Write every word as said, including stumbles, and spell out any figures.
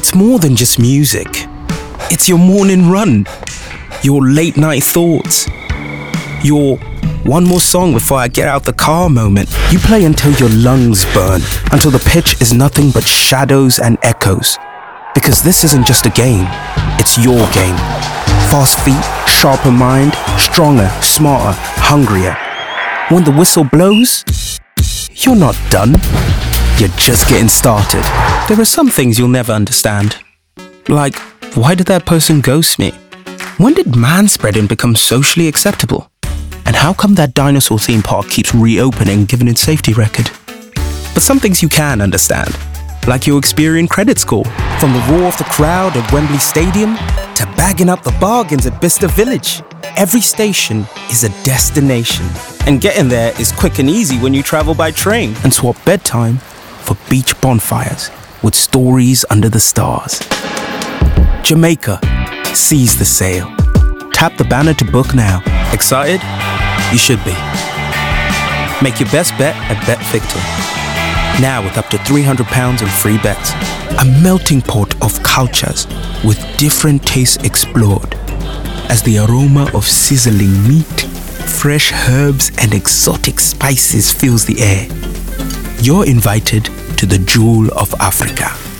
it's more than just music. It's your morning run, your late night thoughts, your one more song before I get out the car moment. You play until your lungs burn, until the pitch is nothing but shadows and echoes. Because this isn't just a game, it's your game. Fast feet, sharper mind, stronger, smarter, hungrier. When the whistle blows, you're not done. You're just getting started. There are some things you'll never understand. Like, why did that person ghost me? When did manspreading become socially acceptable? And how come that dinosaur theme park keeps reopening given its safety record? But some things you can understand, like your Experian credit score. From the roar of the crowd at Wembley Stadium to bagging up the bargains at Bicester Village. Every station is a destination. And getting there is quick and easy when you travel by train. And swap bedtime for beach bonfires with stories under the stars. Jamaica, seize the sail. Tap the banner to book now. Excited? You should be. Make your best bet at BetVictor. Now with up to three hundred pounds in free bets. A melting pot of cultures with different tastes explored. As the aroma of sizzling meat, fresh herbs and exotic spices fills the air. You're invited to the Jewel of Africa.